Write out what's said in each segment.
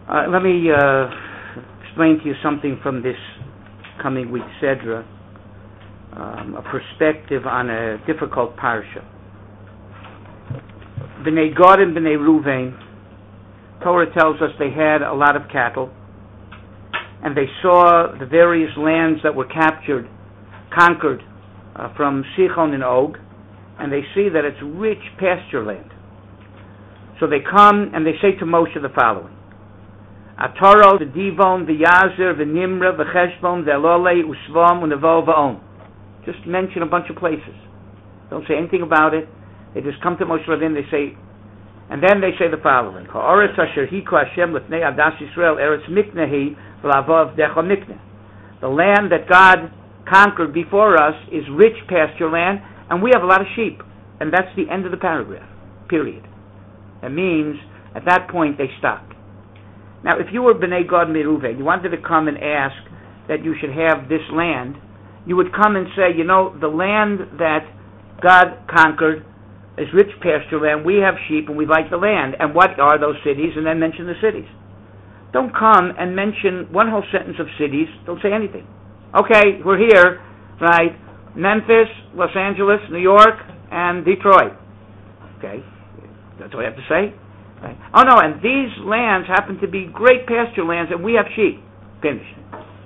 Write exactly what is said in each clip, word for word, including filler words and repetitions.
Uh, let me uh, explain to you something from this coming week's Sedra, um, a perspective on a difficult parsha. B'nai Gad and B'nai Ruvain, Torah tells us they had a lot of cattle, and they saw the various lands that were captured, conquered uh, from Sichon and Og, and they see that it's rich pasture land. So they come and they say to Moshe the following: Ataro, the Divon, the Yazer, the Nimra, the Cheshbon, the Elole, Usvam, and the Va'on. Just mention a bunch of places. Don't say anything about it. They just come to Moshe Rabbeinu, they say, and then they say the following: Ha'aretz asher hiku Hashem l'fnei Adas Yisrael, Eretz Miknehi, v'lavav decha Mikneh. The land that God conquered before us is rich pasture land, and we have a lot of sheep. And that's the end of the paragraph, period. That means, at that point, they stopped. Now, if you were B'nai Gad Meruve, you wanted to come and ask that you should have this land, you would come and say, you know, the land that God conquered is rich pasture land, we have sheep, and we like the land. And what are those cities? And then mention the cities. Don't come and mention one whole sentence of cities. Don't say anything. Okay, we're here, right? Memphis, Los Angeles, New York, and Detroit. Okay, that's all you have to say. Right. Oh no, and these lands happen to be great pasture lands, and we have sheep. Finished.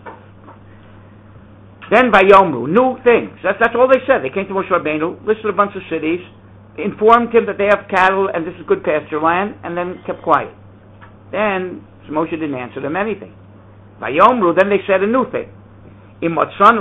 Then Vayomru, new things. That's, that's all they said. They came to Moshe Rabbeinu, listed a bunch of cities, informed him that they have cattle and this is good pasture land, and then kept quiet. Then Moshe didn't answer them anything. Vayomru, then they said a new thing. If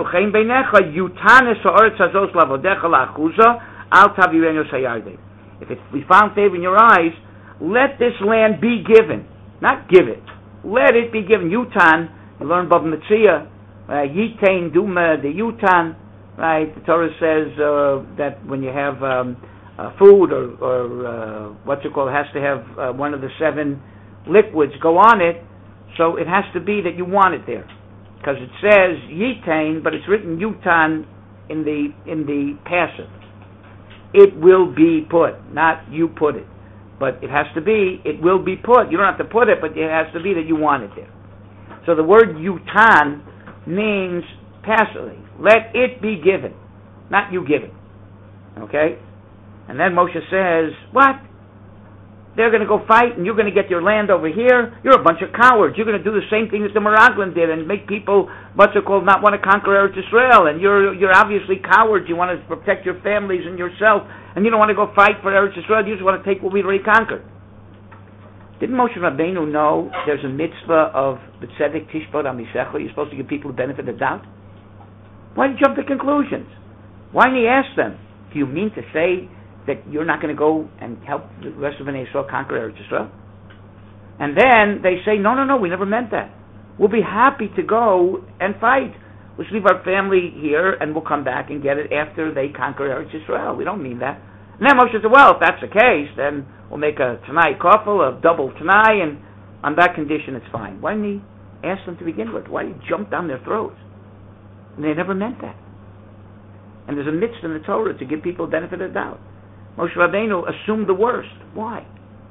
it, we found favor in your eyes, let this land be given. Not give it. Let it be given. Yutan, you learn Bava Metzia, Yitain Duma, the Yutan, right? The Torah says uh, that when you have um, uh, food or, or uh, what's it called, it has to have uh, one of the seven liquids go on it, so it has to be that you want it there. Because it says Yitain, but it's written Yutan in the in the passive. It will be put, not you put it. But it has to be, it will be put. You don't have to put it, but it has to be that you want it there. So the word Yutan means passively. Let it be given, not you give it. Okay? And then Moshe says, what? They're going to go fight and you're going to get your land over here? You're a bunch of cowards. You're going to do the same thing as the Meraglim did and make people, what's it called, not want to conquer Eretz Yisrael. And you're you're obviously cowards. You want to protect your families and yourself. And you don't want to go fight for Eretz Yisrael. You just want to take what we already conquered. Didn't Moshe Rabbeinu know there's a mitzvah of B'tzedek Tishbot Amisecha? You're supposed to give people the benefit of the doubt? Why did you jump to conclusions? Why didn't he ask them? Do you mean to say that you're not going to go and help the rest of Bnei Yisrael conquer Eretz Yisrael? And then they say, no, no, no, we never meant that. We'll be happy to go and fight. Let's leave our family here and we'll come back and get it after they conquer Eretz Yisrael. We don't mean that. And then Moshe said, well, if that's the case, then we'll make a Tanai Kofel, a double Tanai, and on that condition it's fine. Why didn't he ask them to begin with? Why did he jump down their throats? And they never meant that. And there's a mitzvah in the Torah to give people the benefit of the doubt. Moshe Rabbeinu assumed the worst. Why?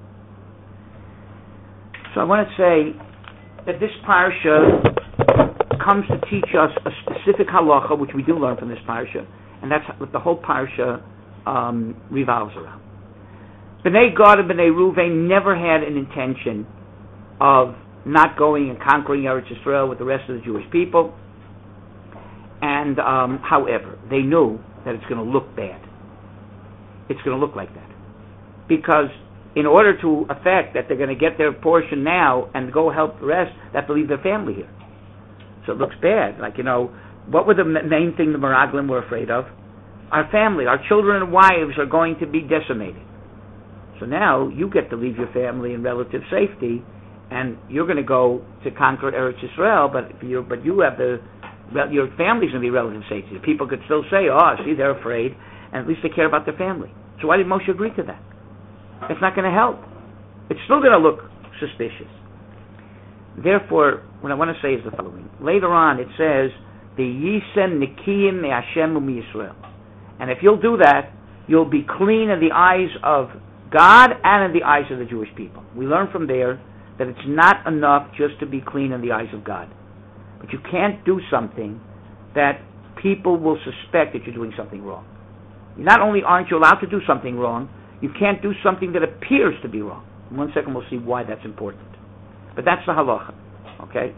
So I want to say that this parsha comes to teach us a specific halacha, which we do learn from this parsha, and that's what the whole parsha um, revolves around. B'nai Gad and B'nai Ruvain never had an intention of not going and conquering Eretz Yisrael with the rest of the Jewish people, and um, however, they knew that it's going to look bad. It's going to look like that. Because in order to affect that they're going to get their portion now and go help the rest, they have to leave their family here. So it looks bad. Like, you know, what were the main thing the Meraglim were afraid of? Our family, our children and wives are going to be decimated. So now you get to leave your family in relative safety, and you're going to go to conquer Eretz Yisrael, but if you but you have the, your family's going to be relative safety. People could still say, oh, see, they're afraid, and at least they care about their family. So why did Moshe agree to that? It's not going to help. It's still going to look suspicious. Therefore, what I want to say is the following. Later on, it says, the Yisen Nikiyim Me Hashem Umi Yisrael. And if you'll do that, you'll be clean in the eyes of God and in the eyes of the Jewish people. We learn from there that it's not enough just to be clean in the eyes of God. But you can't do something that people will suspect that you're doing something wrong. Not only aren't you allowed to do something wrong, you can't do something that appears to be wrong. In one second we'll see why that's important. But that's the halacha. Okay?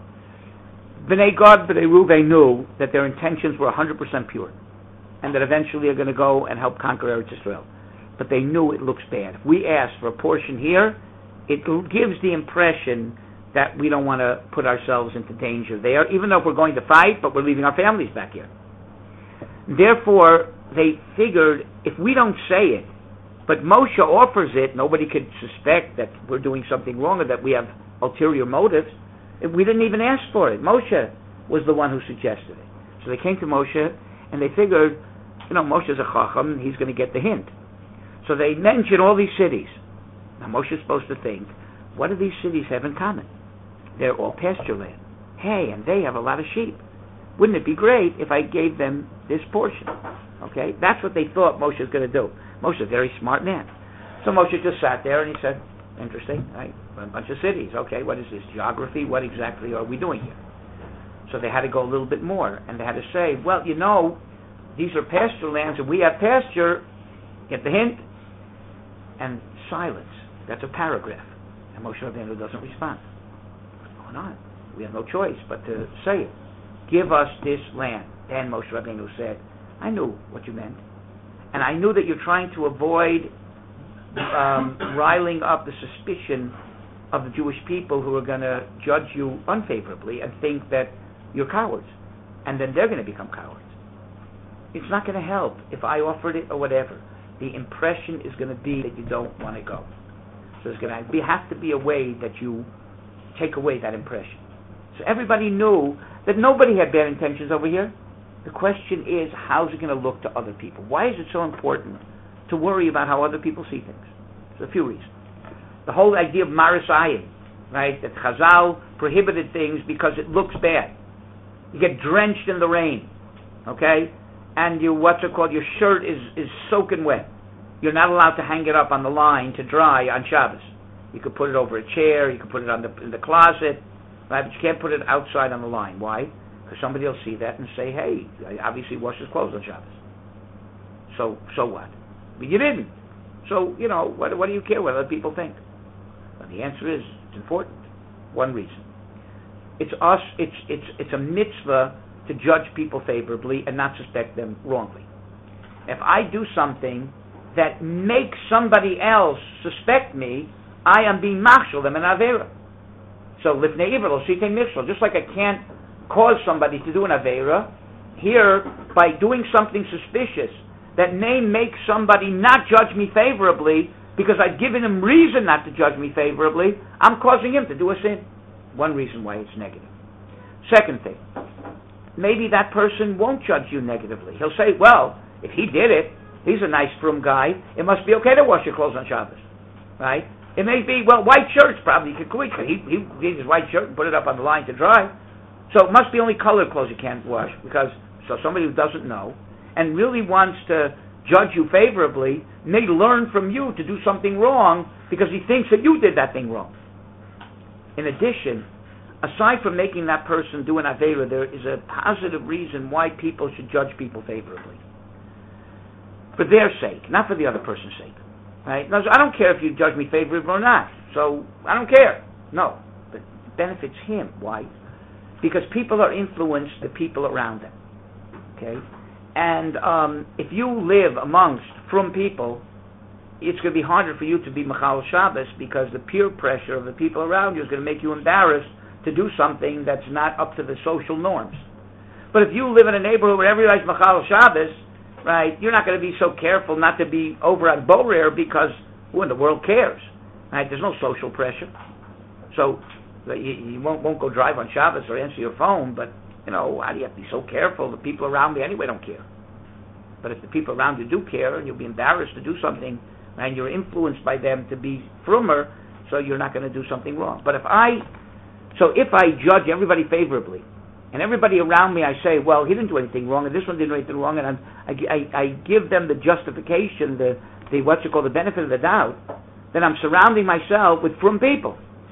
Bnei Gad, Bnei Reuven knew that their intentions were one hundred percent pure, and that eventually they're going to go and help conquer Eretz Yisrael. But they knew it looks bad. If we ask for a portion here, it gives the impression that we don't want to put ourselves into danger there, even though if we're going to fight, but we're leaving our families back here. Therefore, they figured, if we don't say it, but Moshe offers it, nobody could suspect that we're doing something wrong or that we have ulterior motives. We didn't even ask for it. Moshe was the one who suggested it. So they came to Moshe, and they figured, you know, Moshe's a chacham, he's going to get the hint. So they mentioned all these cities. Now Moshe's supposed to think, what do these cities have in common? They're all pasture land. Hey, and they have a lot of sheep. Wouldn't it be great if I gave them this portion? Okay, that's what they thought Moshe was going to do. Moshe's a very smart man. So Moshe just sat there and he said, interesting, right? A bunch of cities. Okay, what is this? Geography? What exactly are we doing here? So they had to go a little bit more, and they had to say, well, you know, these are pasture lands and we have pasture. Get the hint? And silence. That's a paragraph. And Moshe Rabbeinu doesn't respond. What's going on? We have no choice but to say it. Give us this land. Then Moshe Rabbeinu said, I knew what you meant. And I knew that you're trying to avoid um, riling up the suspicion of the Jewish people who are going to judge you unfavorably and think that you're cowards. And then they're going to become cowards. It's not going to help if I offered it or whatever. The impression is going to be that you don't want to go. So there's going to be, have to be a way that you take away that impression. So everybody knew that nobody had bad intentions over here. The question is, how's it going to look to other people? Why is it so important to worry about how other people see things? There's a few reasons. The whole idea of maris ayin, right? That Chazal prohibited things because it looks bad. You get drenched in the rain, okay? And you, what's it called? Your shirt is, is soaking wet. You're not allowed to hang it up on the line to dry on Shabbos. You could put it over a chair. You could put it on the, in the closet, right? But you can't put it outside on the line. Why? Because somebody will see that and say, hey, I obviously washed his clothes on Shabbos. So, so what? But you didn't. So, you know, what, what do you care what other people think? Well, the answer is, it's important. One reason. It's us, it's, it's, it's a mitzvah to judge people favorably and not suspect them wrongly. If I do something that makes somebody else suspect me, I am being machshel them an avera. So, lifnei iver lo sitei mishal. Just like I can't cause somebody to do an avera, here, by doing something suspicious that may make somebody not judge me favorably because I've given him reason not to judge me favorably, I'm causing him to do a sin. One reason why it's negative. Second thing, maybe that person won't judge you negatively. He'll say, well, if he did it, he's a nice frum guy, it must be okay to wash your clothes on Shabbos, right? It may be, well, white shirts probably could quit. He, he did his white shirt and put it up on the line to dry. So it must be only colored clothes you can't wash, because so somebody who doesn't know and really wants to judge you favorably may learn from you to do something wrong because he thinks that you did that thing wrong. In addition, aside from making that person do an avera, there is a positive reason why people should judge people favorably. For their sake, not for the other person's sake. Right? Now, I don't care if you judge me favorably or not. So, I don't care. No. But it benefits him. Why? Because people are influenced the people around them. Okay? And um, if you live amongst frum people, it's going to be harder for you to be Machal Shabbos because the peer pressure of the people around you is going to make you embarrassed to do something that's not up to the social norms. But if you live in a neighborhood where everybody's Machal Shabbos, right, you're not going to be so careful not to be over on Borer because who in the world cares? Right? There's no social pressure. So you, you won't, won't go drive on Shabbos or answer your phone, but, you know, why do you have to be so careful? The people around me anyway don't care. But if the people around you do care and you'll be embarrassed to do something and you're influenced by them to be frummer, so you're not going to do something wrong. But if I, so if I judge everybody favorably, and everybody around me, I say, well, he didn't do anything wrong, and this one didn't do anything wrong, and I'm, I, I, I give them the justification, the, the what's it called, the benefit of the doubt, then I'm surrounding myself with frum people.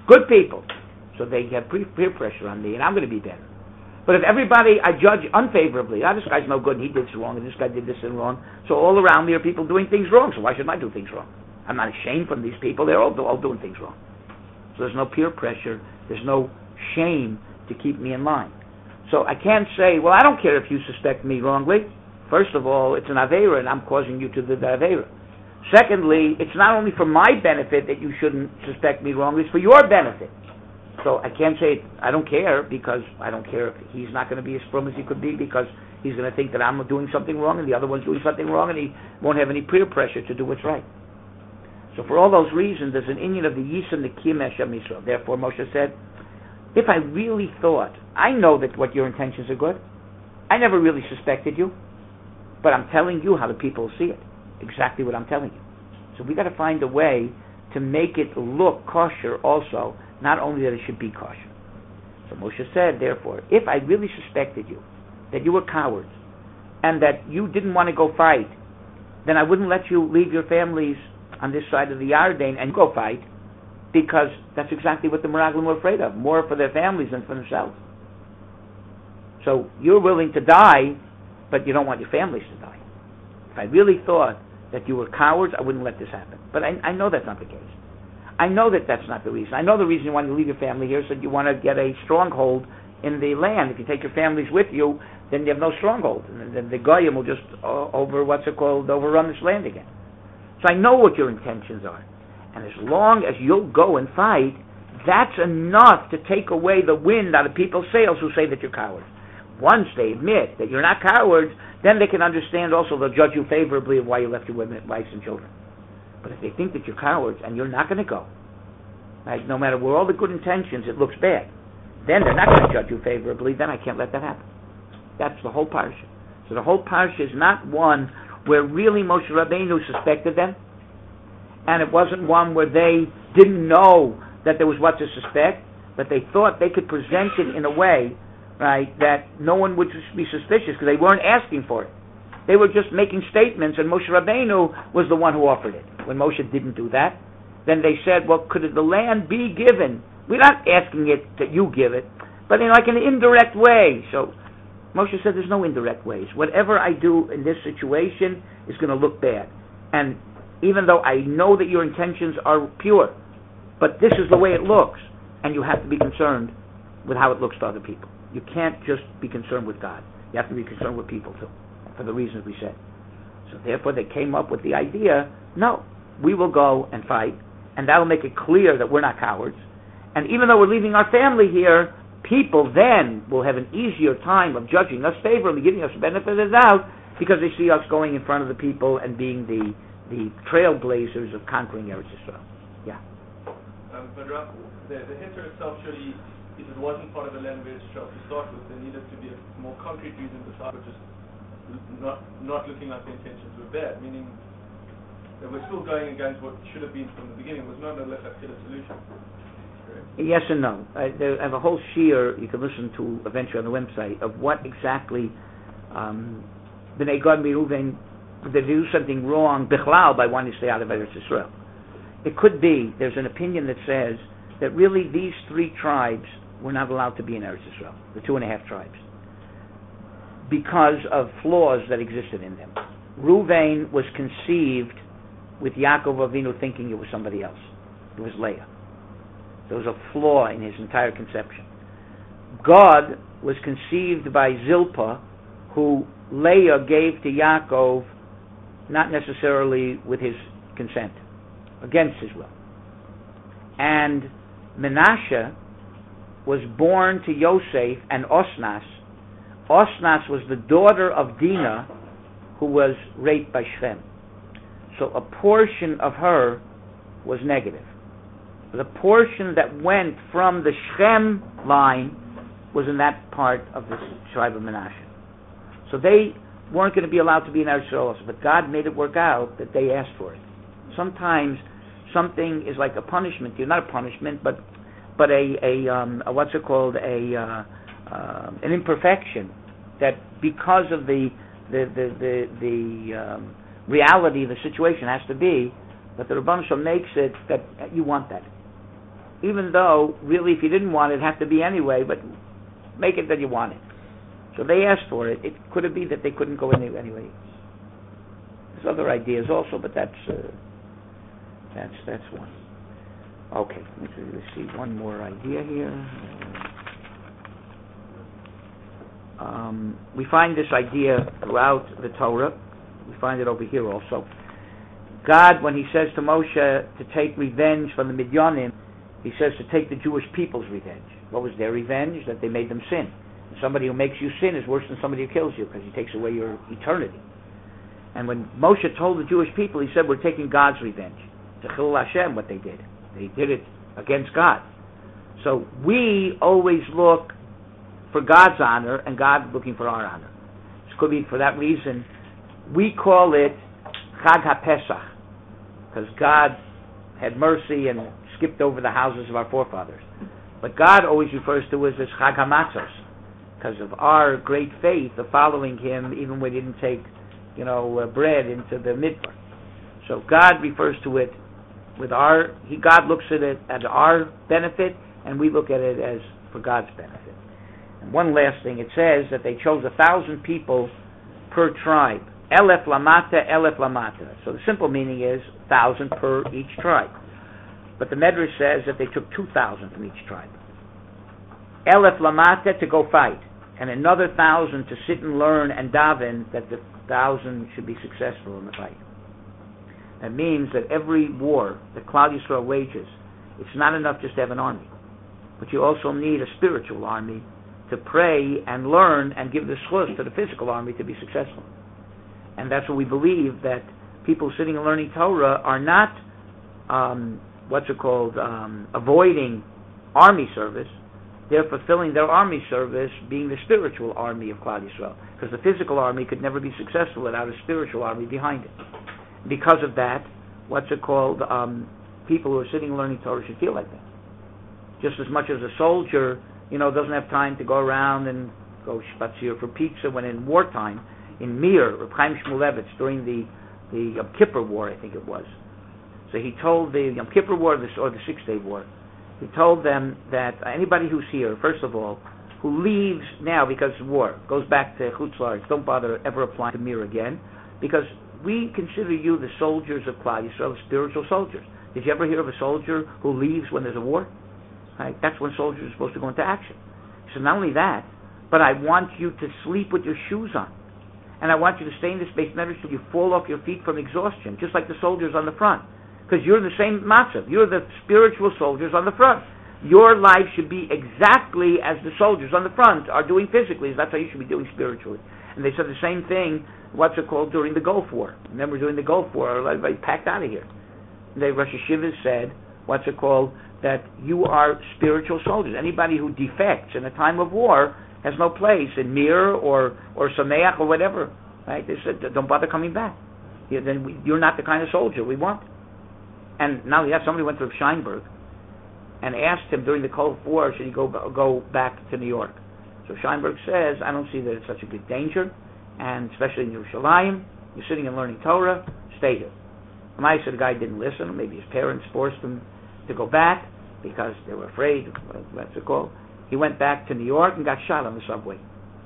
good people. So they have peer pressure on me, and I'm going to be better. But if everybody I judge unfavorably, ah, this guy's no good, and he did this wrong, and this guy did this and wrong, so all around me are people doing things wrong, so why shouldn't I do things wrong? I'm not ashamed from these people, they're all, all doing things wrong. So there's no peer pressure, there's no shame to keep me in line. So I can't say, well, I don't care if you suspect me wrongly. First of all, it's an Aveira, and I'm causing you to do the Aveira. Secondly, it's not only for my benefit that you shouldn't suspect me wrongly, it's for your benefit. So I can't say I don't care, because I don't care if he's not going to be as firm as he could be, because he's going to think that I'm doing something wrong and the other one's doing something wrong, and he won't have any peer pressure to do what's right. So for all those reasons, there's an inyan of the Yisam Nekim Hashem Yisrael. Therefore, Moshe said, if I really thought, I know that what your intentions are good, I never really suspected you, but I'm telling you how the people see it, exactly what I'm telling you. So we got to find a way to make it look kosher also, not only that it should be kosher. So Moshe said, therefore, if I really suspected you, that you were cowards, and that you didn't want to go fight, then I wouldn't let you leave your families on this side of the Yarden and go fight, because that's exactly what the Meraglim were afraid of, more for their families than for themselves. So you're willing to die, but you don't want your families to die. If I really thought that you were cowards, I wouldn't let this happen. But I, I know that's not the case. I know that that's not the reason. I know the reason you want to leave your family here is that you want to get a stronghold in the land. If you take your families with you, then you have no stronghold. And then the Goyim will just uh, over, what's it called, overrun this land again. So I know what your intentions are. And as long as you'll go and fight, that's enough to take away the wind out of people's sails who say that you're cowards. Once they admit that you're not cowards, then they can understand also, they'll judge you favorably of why you left your women, wives and children. But if they think that you're cowards and you're not going to go, right, no matter where all the good intentions, it looks bad, then they're not going to judge you favorably, then I can't let that happen. That's the whole parsha. So the whole parsha is not one where really Moshe Rabbeinu suspected them, and it wasn't one where they didn't know that there was what to suspect, but they thought they could present it in a way, right, that no one would be suspicious because they weren't asking for it. They were just making statements, and Moshe Rabbeinu was the one who offered it. When Moshe didn't do that, then they said, well, could the land be given? We're not asking it that you give it, but in like an indirect way. So Moshe said there's no indirect ways. Whatever I do in this situation is going to look bad. And even though I know that your intentions are pure, but this is the way it looks, and you have to be concerned with how it looks to other people. You can't just be concerned with God. You have to be concerned with people too, for the reasons we said. So therefore they came up with the idea, no, we will go and fight, and that will make it clear that we're not cowards. And even though we're leaving our family here, people then will have an easier time of judging us favorably, giving us the benefit of the doubt, because they see us going in front of the people and being the, the trailblazers of conquering Eretz Yisrael. Yeah. Um, but Rav, the, the Hitler itself, surely, if it wasn't part of the land of Eretz Yisrael to start with, there needed to be a more concrete reason to start with, just not not looking like the intentions were bad, meaning that we're still going against what should have been from the beginning. It was not a lechatchila solution. Correct? Yes and no. I, there, I have a whole shiur you can listen to eventually on the website of what exactly um, Bnei Gad Reuven, did they do something wrong bichlal by wanting to stay out of Eretz Yisrael. It could be there's an opinion that says that really these three tribes were not allowed to be in Eretz Yisrael, the two and a half tribes, because of flaws that existed in them. Reuven was conceived with Yaakov Avinu thinking it was somebody else. It was Leah. There was a flaw in his entire conception. Gad was conceived by Zilpah, who Leah gave to Yaakov not necessarily with his consent, against his will. And Menashe was born to Yosef and Osnas. Osnas was the daughter of Dinah, who was raped by Shechem. So a portion of her was negative. The portion that went from the Shechem line was in that part of the tribe of Menashe. So they weren't going to be allowed to be in Eretz Yisrael also, but God made it work out that they asked for it. Sometimes something is like a punishment, not a punishment, but but a, a, um, a what's it called, a uh, uh, an imperfection, that because of the the the the, the um, reality of the situation has to be, but the Rebbeinu Shalom makes it that you want that. even though, really, if you didn't want it, it'd have to be anyway, but make it that you want it. So they asked for it. It could it be that they couldn't go in there anyway. There's other ideas also, but that's uh, that's that's one. Okay, let's see, let's see one more idea here. Um, we find this idea throughout the Torah. We find it over here also. God, when he says to Moshe to take revenge from the Midyanim, he says to take the Jewish people's revenge. What was their revenge? That they made them sin. Somebody who makes you sin is worse than somebody who kills you, because he takes away your eternity. And when Moshe told the Jewish people, he said, we're taking God's revenge. To Chilul Hashem, what they did. They did it against God. So we always look for God's honor, and God looking for our honor. This could be for that reason. We call it Chag HaPesach, because God had mercy and skipped over the houses of our forefathers. But God always refers to us as Chag HaMatzos, because of our great faith of following Him, even when we didn't take, you know, uh, bread into the midbar. So God refers to it with our. He God looks at it as our benefit, and we look at it as for God's benefit. And one last thing, it says that they chose a thousand people per tribe. Elef lamata, elef lamata. So the simple meaning is thousand per each tribe. But the Medrash says that they took two thousand from each tribe. Elef lamata, to go fight, and another thousand to sit and learn and daven that the thousand should be successful in the fight. That means that every war that Klal Yisrael wages, it's not enough just to have an army, but you also need a spiritual army to pray and learn and give the schus to the physical army to be successful. And that's what we believe, that people sitting and learning Torah are not, um, what's it called, um, avoiding army service. They're fulfilling their army service, being the spiritual army of Klal Yisrael. Because the physical army could never be successful without a spiritual army behind it. Because of that, what's it called, um, people who are sitting and learning Torah should feel like that. Just as much as a soldier, you know, doesn't have time to go around and go spazier for pizza when in wartime. In Mir, Reb Chaim Shmulevitz, during the, the Yom Kippur War, I think it was. So he told the Yom Kippur War, or the Six-Day War, he told them that anybody who's here, first of all, who leaves now because of war, goes back to Chutz La'aretz, don't bother ever applying to Mir again, because we consider you the soldiers of Klal Yisrael, spiritual soldiers. Did you ever hear of a soldier who leaves when there's a war? Right? That's when soldiers are supposed to go into action. So not only that, but I want you to sleep with your shoes on. And I want you to stay in this base measure till you fall off your feet from exhaustion, just like the soldiers on the front. Because you're the same matzav. You're the spiritual soldiers on the front. Your life should be exactly as the soldiers on the front are doing physically. That's how you should be doing spiritually. And they said the same thing, what's it called, during the Gulf War. Remember during the Gulf War, everybody packed out of here. The Rosh Hashivas said, what's it called, that you are spiritual soldiers. Anybody who defects in a time of war has no place in Mir or or Sameach or whatever. Right? They said, don't bother coming back. You, then we, you're not the kind of soldier we want. And now yeah, somebody went to Rav Scheinberg and asked him during the Gulf War, should he go go back to New York? So Scheinberg says, I don't see that it's such a big danger, and especially in Yerushalayim, you're sitting and learning Torah, stay here. And I said the guy didn't listen. Maybe his parents forced him to go back because they were afraid. What's it called? He went back to New York and got shot on the subway.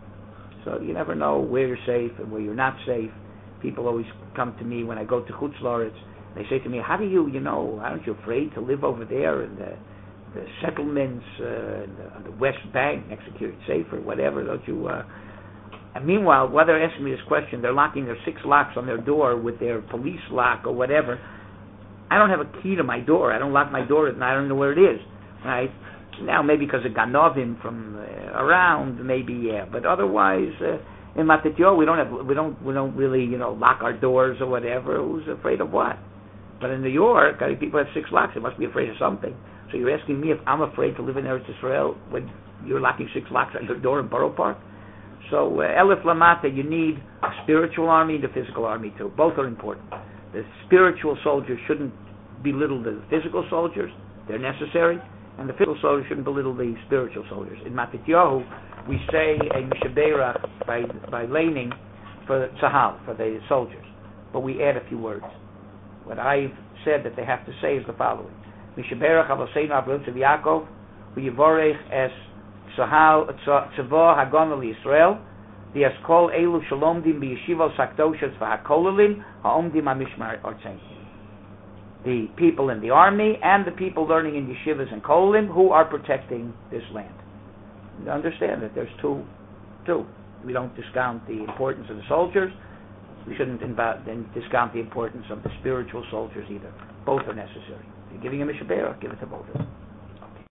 So you never know where you're safe and where you're not safe. People always come to me when I go to Chutz La'aretz. They say to me, how do you, you know, aren't you afraid to live over there in the, the settlements uh, in the, on the West Bank next to Kiryat Sefer, whatever, don't you? Uh... And meanwhile, while they're asking me this question, they're locking their six locks on their door with their police lock or whatever. I don't have a key to my door. I don't lock my door and I don't know where it is, right? Now, maybe because of Ganovim from uh, around, maybe, yeah. But otherwise, uh, in Matityo, we don't have, we don't, we don't really, you know, lock our doors or whatever. Who's afraid of what? But in New York, I mean, people have six locks. They must be afraid of something. So you're asking me if I'm afraid to live in Eretz Yisrael when you're locking six locks on your door in Borough Park? So, uh, Elif Lamata, you need a spiritual army and a physical army too. Both are important. The spiritual soldiers shouldn't belittle the physical soldiers. They're necessary. And the physical soldiers shouldn't belittle the spiritual soldiers. In Matityahu, we say a Mishaberach by, by laning for Tzahal, for the soldiers. But we add a few words. What I've said that they have to say is the following. Mishaberach Avoseinu Avraham Tzav Yaakov, Uyivorech Es Tzavah Hagon Yisrael, the Eskol Elu Shalomdim B'Yeshivos Hakdoshos VaHakolelim Ha'omdim HaMishmar Artzein. The people in the army and the people learning in yeshivas and kolim who are protecting this land. You understand that there's two, two. We don't discount the importance of the soldiers. We shouldn't inv- then discount the importance of the spiritual soldiers either. Both are necessary. If you're giving him a shabbat, give it to both of them.